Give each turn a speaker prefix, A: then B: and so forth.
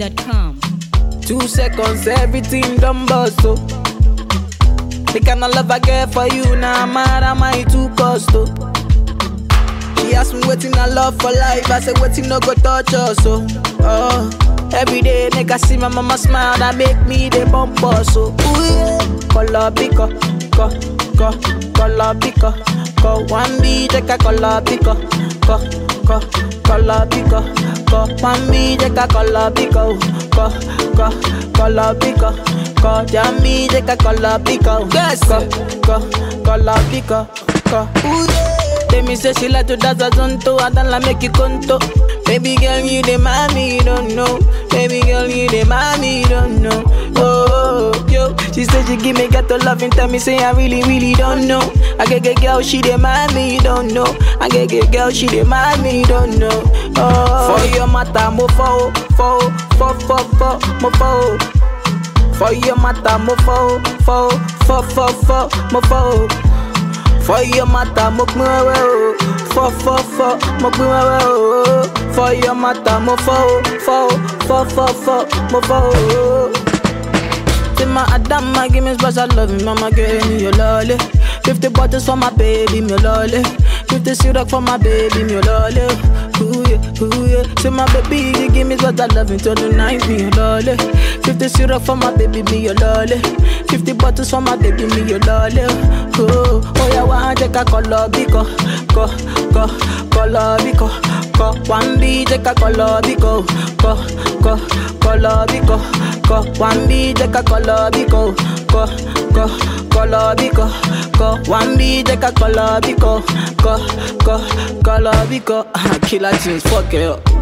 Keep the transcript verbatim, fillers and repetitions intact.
A: dot com.
B: Two seconds, everything done bust, so the kind of love I get for you, now nah, mad am I too cost, oh. She asked me waiting I love for life, I said waiting no go touch us, so oh. Every day, nigga see my mama smile, that make me the bump us, so ooh yeah. Color pico, co, co, color pico, co. One B, take a color pico, co, co, color pico, co. One B, take a color pico, co, co, color pico, co. Jammy, take a color pico, yes, co, co, color pico, co. Ooh yeah. Let me say she like to dance a zonto, I don't like make you conto. Baby girl, you the mommy, you don't know. Baby girl, you the mommy, you don't know. Oh, oh, yo. She said she give me gato love and tell me say I really, really don't know. I get get girl, she the mommy, you don't know. I get get girl, she the mommy, you don't know. Oh, for your matter, mo fo, fo, fo, fo, fo, mo fo. For your matter, mo fo, fo, fo, fo, fo, mo fo. For your matter, mo pin wewe o. Fo fo fo, mo pin wewe o. For your matter, mo fo fo fo fo fo, mo fo. Say my Adama, give me special love, mama give me your lolly. Fifty bottles for my baby, me lolly. Fifty syrup for my baby, me lolly. Ooh yeah, ooh yeah. Say my baby, you give me special love until the night, me your lolly. Fifty syrup for my baby, me your lolly. Fifty bottles for my baby, me your lolly. Oh, oh yeah, one take a color biko, ko, ko, color biko, ko. One B take a color biko, ko, ko, color biko, ko. One B take a color biko, ko, ko, color biko, ko. One B take a color biko, ko, ko, color biko. Killer tunes, fuck it up.